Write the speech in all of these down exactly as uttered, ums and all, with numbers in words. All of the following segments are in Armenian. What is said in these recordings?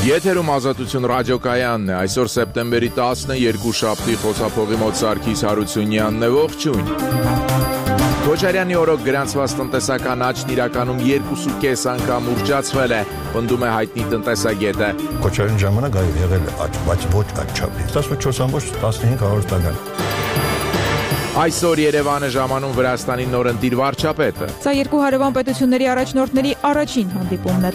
Եթերում Ազատություն ռադիոկայանն է, այսօր սեպտեմբերի տասնը, երկու շաբթի խոսափողի մոտ Սարգիս Հարությունյանն է, ողջույն։ Քոչարյանի օրոք գրանցված տնտեսական աճն իրականում երկուսու կես անգամ ուռճացվել է, պնդում է հայտնի տնտեսագետը։ Քոչարյանի ժամանակ այո եղել է աճ, բայց ոչ այդչափի։ տասնչորս ամբողջ տասնհինգ հարյուր տոկոս։ Այսօր Երևանը ժամանում Վրաստանի նորընտիր վարչապետը։ Սա երկու հարևան պետությունների առաջնորդների առաջին հանդիպումն է։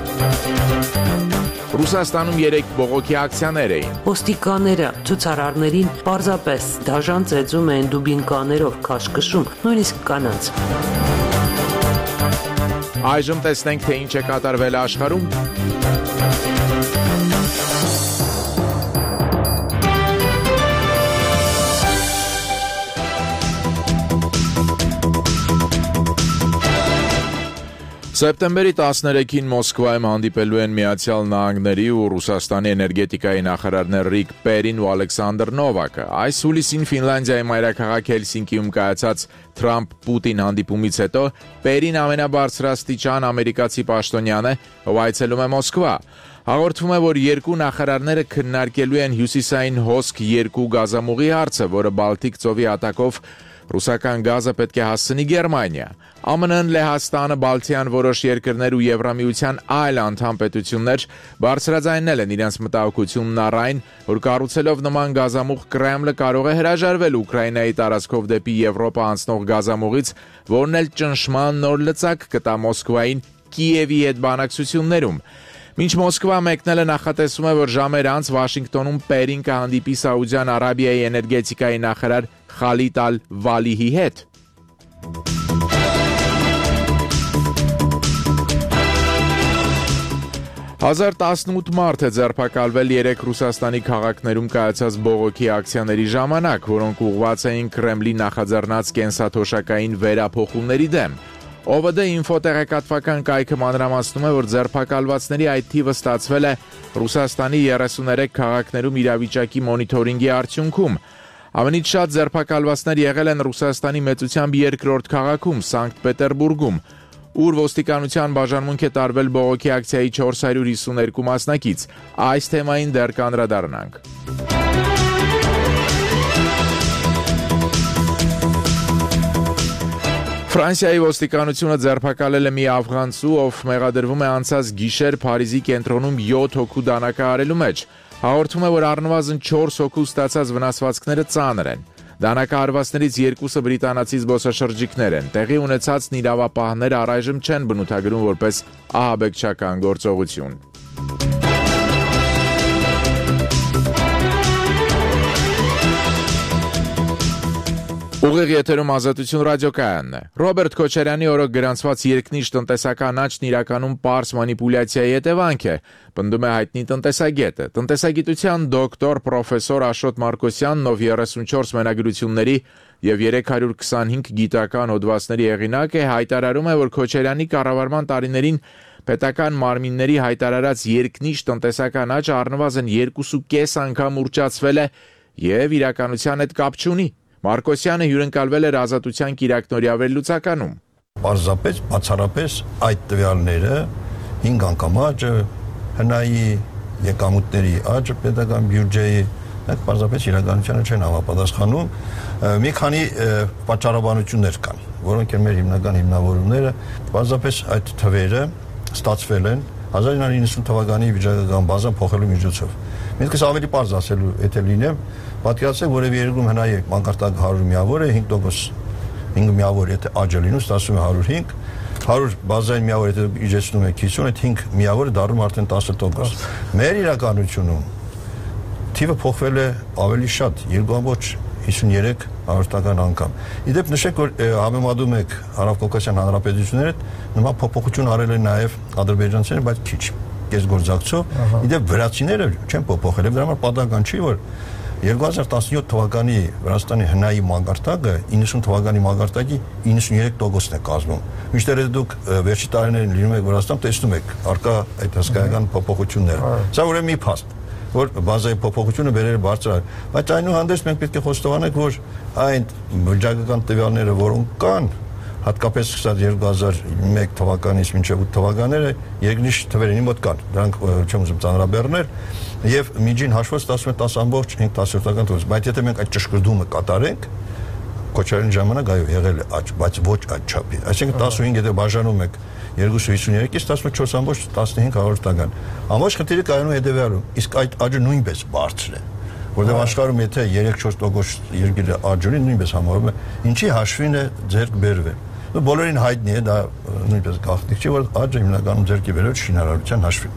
Ռուսաստանում երեք բողոքի ակցիաներ էին։ Ոստիկանները ցուցարարներին պարզապես դաժան ծեծում են դուբինկաներով քաշքշում, նույնիսկ կանանց։ Այժմ տեսնենք, թե ինչ է կատարվել աշխարհում։ Սեպտեմբերի տասներեքին Մոսկվայում հանդիպելու են Միացյալ Նահանգների ու Ռուսաստանի էներգետիկայի նախարարներ Ռիկ Պերին ու Ալեքսանդր Նովակը։ Այս հուլիսին Ֆինլանդիայի մայրաքաղաք Հելսինկիում կայացած Թրամփ-Պուտին հանդիպումից հետո Պերին ամենաբարձրաստիճան ամերիկացի պաշտոնյան է, ով այցելում է Մոսկվա։ Հաղորդվում է, որ երկու նախարարները քննարկելու են հյուսիսային հոսք երկու գազամուղի հարցը, որը Բալտիկ ծովի հատակով ռուսական գազը պետք է հասցնի Գերմանիա։ ԱՄՆ-ն, Լեհաստանը, Բալթյան որոշ երկրներ ու Եվրամիության այլ անդամ պետություններ բարձրաձայնել են իրենց մտահոգությունն առ այն, որ կառուցելով նման գազամուղ Կրեմլը կարող է հրաժարվել Ուկրաինայի տարածքով դեպի Եվրոպա անցնող գազամուղից, որն էլ ճնշման նոր լծակ կտա Մոսկվային Կիևի հետ բանակցություններում։ Մինչ Մոսկվա մեկնելը նախատեսվում է, որ ժամեր անց Վաշինգտոնում Պերին կհանդիպի Սաուդյան Արաբիայի էներգետիկայի նախարար Խալիդ Ալ-Վալիհի հետ։ հազար տասնութ մարդ է ձերբակալվել երեք Ռուսաստանի քաղաքներում կայացած բողոքի ակցիաների ժամանակ, որոնք ուղղված էին Կրեմլի նախաձեռնած կենսաթոշակային վերափոխումների դեմ։ Օ V D ինֆո տեղեկատվական կայքը մանրամասնում է, որ ձերբակալվածների այդ թիվը ստացվել է Ռուսաստանի երեսուներեք քաղաքներում իրավիճակի մոնիթորինգի արդյունքում։ Ամենից շատ ձերբակալվածներ եղել են Ռուսաստանի մեծությամբ երկրորդ քաղաքում Սանկտ Պետերբուրգում, ուր ոստիկանության բաժանմունք է տարվել բողոքի ակցիայի չորս հարյուր հիսուներկու մասնակից։ Այս թեմային դեռ կանդրադառնանք։ Ֆրանսիայի ոստիկանությունը ձերբակալել է մի աֆղանցու, ով մեղադրվում է անցած գիշեր Փարիզի կենտրոնում յոթ հոգու դանակահարելու մեջ։ Հաղորդվում է, որ առնվազն չորս հոգու ստացած վնասվածքները ծանր են։ Դանակահարվածներից երկուսը բրիտանացի զբոսաշրջիկներ են։ Տեղի ունեցածն իրավապահները առայժմ չեն բնութագրում որպես ահաբեկչական գործողություն։ Ուղիղ եթերում Ազատություն ռադիոկայանն է։ Ռոբերտ Քոչարյանի օրոք գրանցված երկնիշ տնտեսական աճն իրականում պարզ մանիպուլյացիայի հետևանք է, պնդում է հայտնի տնտեսագետը։ Տնտեսագիտության դոկտոր պրոֆեսոր Աշոտ Մարկոսյանն, ով երեսունչորս մենագրությունների եւ երեք հարյուր քսանհինգ գիտական հոդվածների հեղինակ է, հայտարարում է, որ Քոչարյանի կառավարման տարիներին պետական մարմինների հայտարարած երկնիշ տնտեսական աճը առնվազն երկուսու կես անգամ ուռճացվել է եւ իրականության հետ կապ չունի։ Մարկոսյանը հյուրընկալվել էր Ազատության կիրակնօրյա վերլուծականում։ Պարզապես, բացառապես այդ տվյալները հինգ անգամ աճը, հնայի եկամուտների աճը, պետական բյուջեի, այդ պարզապես իրականությանը չեն համապատասխանում։ Մի քանի պատճառաբանություններ կան, որոնք են մեր հիմնական հիմնավորումները, պարզապես այդ թվերը ստացվել են հազար իննսուն իննսուն թվականի վիճակական բազան փոխելու միջոցով։ Միտքս ավելի պարզ ասելու, եթե լինեմ, պատկերացրեք, որևէ երկրում հնայի մանկարտակ հարյուր միավոր է, հինգ տոկոս հինգ միավոր եթե աճ է լինում, ստացվում է հարյուր հինգ, հարյուր բազային միավոր եթե իջեցնում եք հիսուն, այդ հինգ միավորը դառնում արդեն տասը տոկոս։ Մեր իրականությունում թիվը փոխվել է ավելի շատ, երկու ամբողջ հիսուներեք հարյուրտական անգամ։ Իդեպ նշեք, որ համեմատում եք Հարավկովկասյան հանրապետությունները, նման փոփոխություն արել են նաև ադրբեջանցիները, բայց քիչ, կեսգործակցով։ Իդեպ վրացիները չեն փոփոխել, դրա համար պատահական չի, որ երկու հազար տասնյոթ թվականի Վրաստանի հնայի մակարդակը իննսուն թվականի մակարդակի իննսուններեք տոկոսն է կազմում։ Մինչդեռ դուք վերջի տարիներին լինում եք Վրաստանում, տեսնում եք արկա այդ հսկայական փոփոխությունները։ Սա ուրեմն մի փաստ, որ բազայի փոփոխությունը բերել է բարձր, բայց այնուհանդերձ մենք պետք է խոստովանենք, որ այն վիճակական տվյալները, որոնք կան, հատկապես սկսած երկու հազար մեկ թվականից մինչև ութ թվականները երկնիշ թվերին մոտ կան, դրանք չեմ ուզում ծանրաբեռնել, եւ միջին հաշվով տասը տասը ամբողջ հինգ տասնյոթական տոկոս, բայց եթե մենք այդ ճշգրտումը կատարենք, կոչարին ժամանակ այո եղել է աճ, բայց ոչ այդ չափի, այսինքն տասնհինգ եթե բաժանում եք երկուսը հիսունյոթից տասնչորս ամբողջ տասնհինգ հարյուրական, ամբողջ խնդիրը կայանում հետեւյալում, իսկ այդ աճը նույնպես բարձր է, որտեղ աշխարհում եթե երեք-չորս տոկոս երկիրը աճ ունի, նույնպես համարվում է, ինչի հաշվին է ձեռք բերվել։ Բոլորին հայտնի է, դա նույնպես գաղտնիք չի, որ աճը հիմնականում ձեռքի բերել շինարարության հաշվին։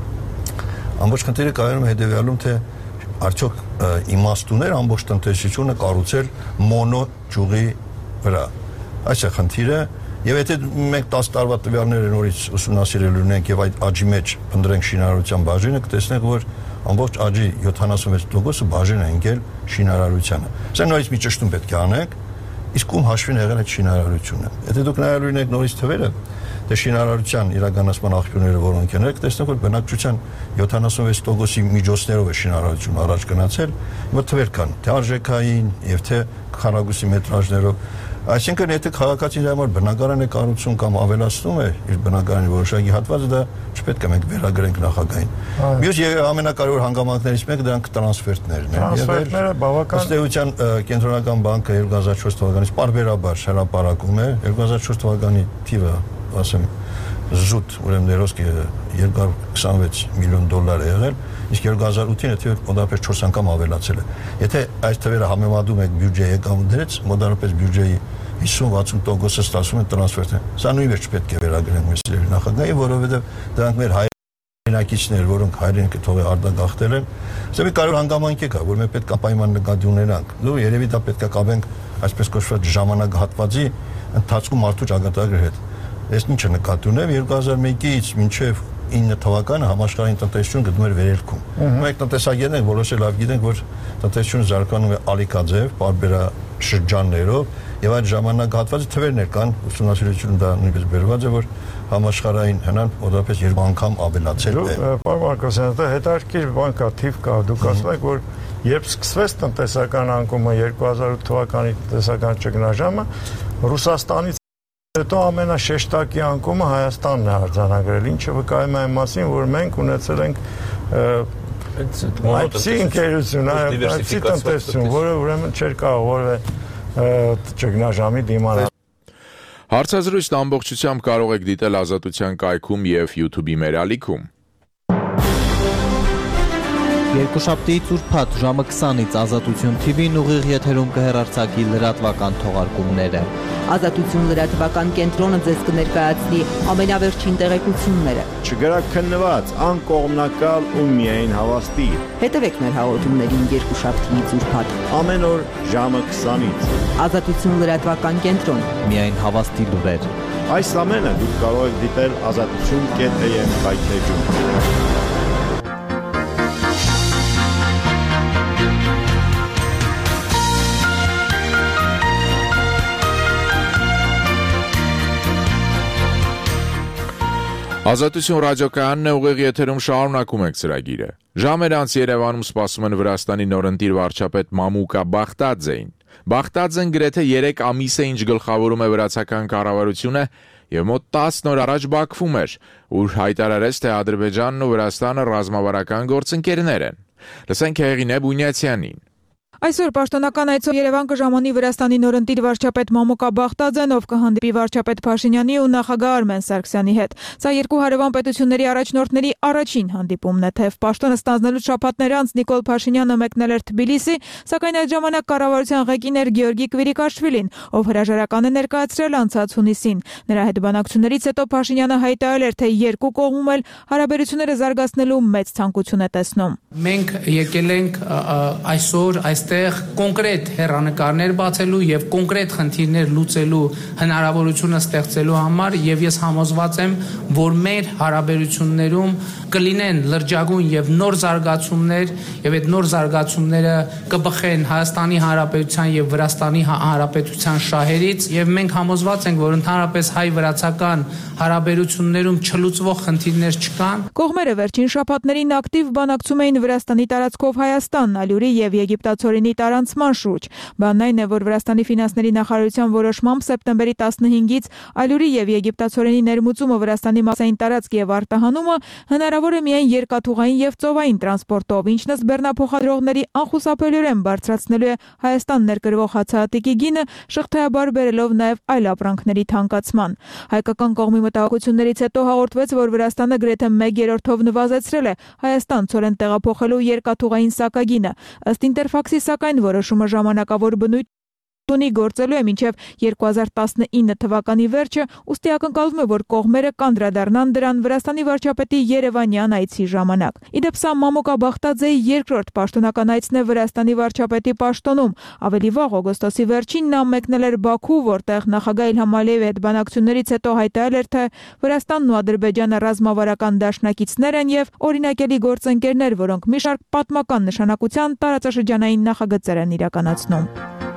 Ամբողջ խնդիրը կայանում է հետեւյալում, թե արդյոք իմաստուներ ամբողջ տնտեսությունը կառուցել մոնո ճյուղի վրա։ Այս է խնդիրը, եւ եթե մենք տասը տարվա տվյալները նորից ուսումնասիրել ունենք եւ այդ աճի մեջ փնտրենք շինարարության բաժինը, կտեսնենք, որ ամբողջ աճի յոթանասունվեց տոկոսը բաժին է ընկել շինարարությանը։ Սա նորից մի ճշտում պետք է անենք, իսկ ում հաշվին եղել այդ շինարարությունը։ Եթե դուք նայելու եք նորից թվերը, թե շինարարության իրականացման աղբյուրները որոնք են, կտեսնեք, որ բնակչության յոթանասունվեց տոկոսի միջոցներով է շինարարությունը առաջ գնացել, հիմա թվեր կան, թե արժեքային եւ թե քառակուսի մետրաժներով։ Այսինքն եթե քաղաքացին համար բնակարան է կառուցում կամ ավելացնում է իր բնակարանի որոշակի հատվածը, դա չպետք է մենք վերագրենք նախագահին։ Մյուս ամենակարևոր հանգամանքներից մեկը դրանք տրանսֆերտներն են։ Տրանսֆերտները բավական ըստ էության կենտրոնական բանկը երկու հազար չորս թվականից պարբերաբար հրապարակում է երկու հազար չորս թվականի թիվը, ասեմ, զուտ, ուրեմն ներոսկի երկու հարյուր քսանվեց միլիոն դոլար է եղել, իսկ երկու հազար ութին թիվը մոտավորապես չորս անգամ ավելացել է։ Եթե այս թվերը համեմատում եք բյուջեի եկամուտներից, մոտավորապես բյուջեի հիսուն-վաթսուն տոկոսը ստացվում է տրանսֆերտը։ Սա նույնպես չպետք է վերագրենք մեր սիրելի նախագահի, որովհետև դրանք մեր հայրենակիցներ, որոնք հայրենիքը թողել արտագաղթել են, սա մի կարևոր հանգամանք է, որ մենք պետք է պայման նկատի ունենանք։ Դու երևի դա պետք է կապենք այսպես կոչված ժամանակահատվածի ընթացքում մարդու ճակատագրի հետ։ Ես ինչ նկատի ունեմ երկու հազար մեկից մինչև ինը թվականը համաշխարհային տնտեսություն գտնում էր վերելքում։ Մենք տնտեսագետներ որոշել լավ գիտենք, որ տնտեսությունը զարգանում է ալիքաձև, պարբերաշրջաններով, եւ այդ ժամանակահատվածի թվերներ կան, ուսումնասիրությունում դա նույնպես բերված է, որ համաշխարհային հնան մոտավորապես երկու անգամ ավելացել է։ Պարոն Մարկոսյան, դա հետաքրքիր բան կա, թիվ կա, դուք ասում եք, որ երբ սկսվեց տնտեսական անկումը երկու հազար ութ թվականի տնտեսական ճգնաժամը, Ռուսաստանից հետո ամենաշեշտակի անկումը Հայաստանն է արձանագրել, ինչը վկայում է այն մասին, որ մենք ունեցել ենք այդպիսի ընկերություն, այդպիսի տնտեսություն, որը ուրեմն չէր կարող որևէ ճգնաժամի դիմանալ։ Հարցազրույցն ամբողջությամբ կարող եք դիտել Ազատության կայքում եւ YouTube-ի մեր ալիքում։ Երկուշաբթիից ուրբաթ ժամը քսանից Ազատություն թի վին ուղիղ եթերում կհեռարձակի լրատվական թողարկումները։ Ազատություն լրատվական կենտրոնը ձեզ կներկայացնի ամենավերջին տեղեկությունները։ Չգրաքննված, անկողմնակալ ու միայն հավաստի։ Հետևեք մեր հաղորդումներին երկուշաբթիից ուրբաթ։ Ամեն օր ժամը քսանից։ Ազատություն լրատվական կենտրոն։ Միայն հավաստի լուրեր։ Այս ամենը դուք կարող եք դիտել ազատություն կետ am կայքեջում։ Ազատություն ռադիոկայանն է, ուղիղ եթերում շարունակում ենք ծրագիրը։ Ժամեր անց Երևանում սպասում են Վրաստանի նորընտիր վարչապետ Մամուկա Բախտաձեին։ Բախտաձեն գրեթե երեք ամիս է ինչ գլխավորում է վրացական կառավարությունը եւ մոտ տասը օր առաջ Բաքվում էր, ուր հայտարարեց, թե Ադրբեջանն ու Վրաստանը ռազմավարական գործընկերներ են։ Լսենք Հեղինե Բունյացյանին։ Այսօր պաշտոնական այցով Երևան կժամանի Վրաստանի նորընտիր վարչապետ Մամուկա Բախտաձեն, ով կհանդիպի վարչապետ Փաշինյանի ու նախագահ Արմեն Սարգսյանի հետ։ Սա երկու հարևան պետությունների առաջնորդների առաջին հանդիպումն է, թեև պաշտոնը ստանձնելու շաբաթներ անց Նիկոլ Փաշինյանը մեկնել էր Թբիլիսի, սակայն այդ ժամանակ կառավարության ղեկին էր Գեորգի Կվիրիկաշվիլին, ով հրաժարական է ներկայացրել անցած հունիսին։ Նրա հետ բանակցություններից հետո Փաշինյանը հայտարարել էր, թե երկու կողմում էլ հարաբերությունները զարգացնելու մեծ ցանկություն է տեսնում։ Մենք եկել ենք այսօր այստեղ կոնկրետ հեռանկարներ բացելու եւ կոնկրետ խնդիրներ լուծելու հնարավորությունը ստեղծելու համար եւ ես համոզված եմ, որ մեր հարաբերություններում կլինեն լրջագույն եւ նոր զարգացումներ եւ այդ նոր զարգացումները կբխեն Հայաստանի Հանրապետության եւ Վրաստանի Հանրապետության շահերից եւ մենք համոզված ենք, որ ընդհանրապես հայ-վրացական հարաբերություններում չլուծվող խնդիրներ չկան։ Կողմերը վերջին շաբաթներին ակտիվ բանակցում էին Վրաստանի տարածքով Հայաստան, Ալյուրի եւ Եգիպտացորի գինի տարանցման շուրջ։ Բանն այն է, որ Վրաստանի ֆինանսների նախարարության որոշմամբ սեպտեմբերի տասնհինգից ալյուրի եւ եգիպտացորենի ներմուծումը Վրաստանի մասային տարածք եւ արտահանումը հնարավոր է միայն երկաթուղային եւ ծովային տրանսպորտով, ինչն ըստ բեռնափոխադրողների անխուսափելիորեն բարձրացնելու է Հայաստան ներկրվող հացահատիկի գինը, շղթայաբար բերելով նաեւ այլ ապրանքների թանկացման։ Հայկական կողմի մտահոգություններից հետո հաղորդվեց, որ Վրաստանը գրեթե մեկ երրորդով նվազեցրել է Հայաստան ցորեն տեղափոխելու երկաթուղային սակագինը։ Ըստ Ինտերֆաքսի, սակայն որոշումը ժամանակավոր բնույթ ունի, գործելու է մինչև երկու հազար տասնինը թվականի վերջը, ուստի ակնկալվում է, որ կողմերը կանդրադառնան դրան Վրաստանի վարչապետի Երևանյան այցի ժամանակ։ Իդեպ սա Մամուկա Բախտաձեի երկրորդ պաշտոնական այցն է Վրաստանի վարչապետի պաշտոնում։ Ավելի վաղ օգոստոսի վերջին նա մեկնել էր Բաքու, որտեղ նախագահ Իլհամ Ալիևի հետ բանակցություններից հետո հայտարարել էր, թե Վրաստանն ու Ադրբեջանը ռազմավարական դաշնակիցներ են եւ օրինակելի գործընկերներ, որոնք մի շարք պատմական նշանակության տարածաշրջանային նախագծեր են իրականացնում։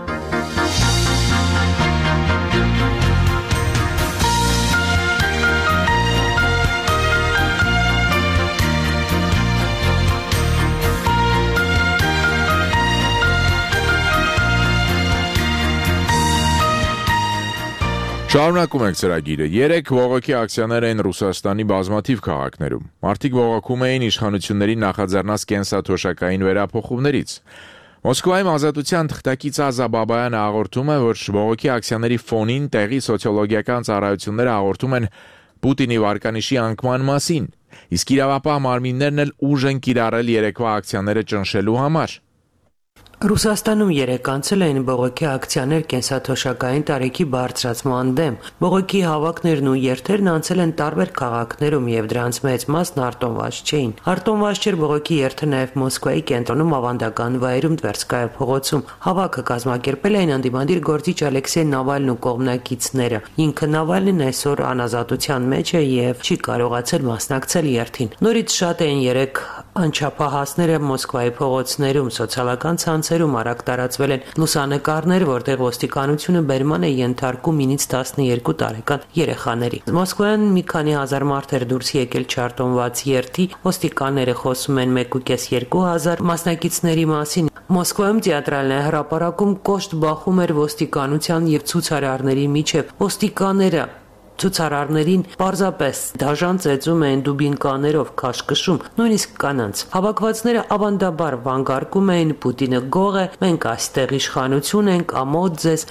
Շարունակում ենք ծրագիրը։ Երեք բողոքի ակցիաներ են Ռուսաստանի բազմաթիվ քաղաքներում։ Մարդիկ բողոքում էին իշխանությունների նախաձեռնած կենսաթոշակային վերափոխումներից։ Մոսկվայում Ազատության թղթակից Ազա Բաբայանը հաղորդում է, որ բողոքի ակցիաների ֆոնին տեղի սոցիոլոգիական ծառայությունները հաղորդում են Պուտինի վարկանիշի անկման մասին, իսկ իրավապահ մարմիններն էլ ուժ են կիրառել երեկվա ակցիաները ճնշելու համար։ Ռուսաստանում երեկ անցել էին բողոքի ակցիաներ կենսաթոշակային տարիքի բարձրացման դեմ։ Բողոքի հավաքներն ու երթերն անցել են տարբեր քաղաքներում եւ դրանց մեծ մասն արտոնված չէին։ Արտոնված չէր բողոքի երթը նաեւ Մոսկվայի կենտրոնում ավանդական վայրում Տվերսկայա փողոցում։ Հավաքը կազմակերպել էին ընդդիմադիր գործիչ Ալեքսեյ Նավալնին ու կողմնակիցները։ Ինքը Նավալնին այսօր անազատության մեջ է եւ չի կարողացել մասնակցել երթին։ Նորից շատ էին երեք անչափահասները Մոսկվայի փողոցներում, սոցիալական ցանցերում արագ տարածվել են լուսանկարներ, որտեղ ոստիկանությունը բերման է ենթարկում ինից տասնյոթ տարեկան երեխաների։ Մոսկվայում մի քանի հազար մարդ էր դուրս եկել չարտոնված երթի, ոստիկանները խոսում են մեկ ու կես երկու հազար մասնակիցների մասին։ Մոսկվայում թատրալն հրապարակում կոշտ բախում էր ոստիկանության եւ ցուցարարների միջև։ Ոստիկանները ցուցարարներին պարզապես դաժան ծեծում էին դուբինկաներով, քաշքշում, նույնիսկ կանանց։ Հավաքվածները ավանդաբար վանկարկում էին Պուտինը գող է, մենք այստեղ իշխանություն ենք, ամոթ ձեզ։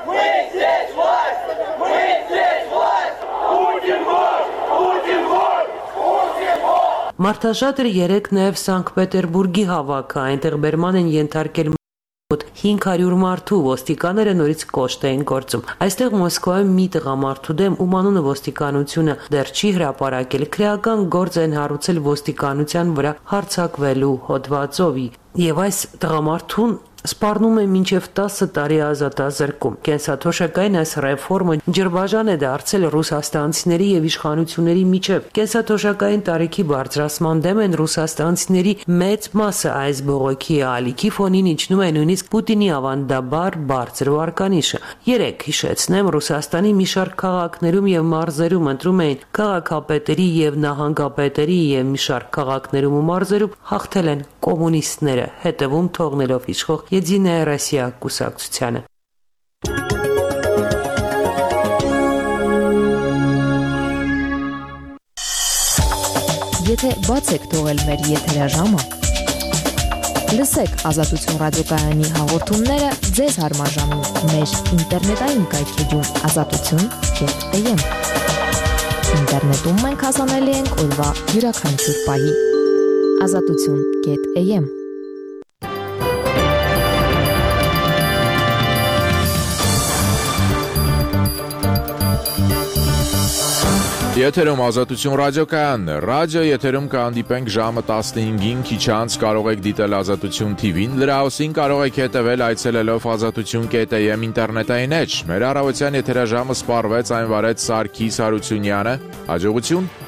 Մարդաշատը երեք նաև Սանկտ Պետերբուրգի հավաքը, այնտեղ բերման են ենթարկել հինգ հարյուր մարդու, ոստիկանները նորից կոշտ էին գործում։ Այստեղ Մոսկվայում մի տղամարդու դեմ, ում անունը ոստիկանությունը դեռ չի հրապարակել, քրեական գործ են հարուցել ոստիկանության վրա հարձակվելու հոդվածով, եւ այս տղամարդուն սպառնում է մինչև տասը տարի ազատազրկում։ Կենսաթոշակային այս ռեֆորմը ջրբաժան է դարձել ռուսաստանցիների եւ իշխանությունների միջև։ Կենսաթոշակային տարիքի բարձրացման դեմ են ռուսաստանցիների մեծ մասը, այս բողոքի ալիքի ֆոնին իջնում է նույնիսկ Պուտինի ավանդաբար բարձր վարկանիշը։ Երեք հիշեցնեմ, Ռուսաստանի մի շարք քաղաքներում եւ մարզերում ընտրում էին քաղաքապետերի եւ նահանգապետերի եւ մի շարք քաղաքներում ու մարզերում հաղթել են կոմունիստները, հետևում թողնելով իշխող Եդինայա Ռոսիա կուսակցությանը։ Եթե բաց եք թողել մեր եթերաժամը, լսեք Ազատություն ռադիոկայանի հաղորդումները ձեզ հարմարժամին մեր ինտերնետային կայքեջում ազատություն կետ am։ Ինտերնետում մենք հասանելի ենք օրվա յուրաքանչյուր պահի ազատություն կետ am։ Եթերում Ազատություն ռադիոկայանն է։ Ռադիո եթերում կհանդիպենք ժամը տասնհինգին, քիչ անց կարող եք դիտել Ազատություն թի վին, լրահոսին կարող եք հետևել այցելելով ազատություն կետ am ինտերնետային էջ։ Մեր առավոտյան եթերաժամը սպառվեց, այն վարեց Սարգիս Հարությունյանը։ Հաջողություն։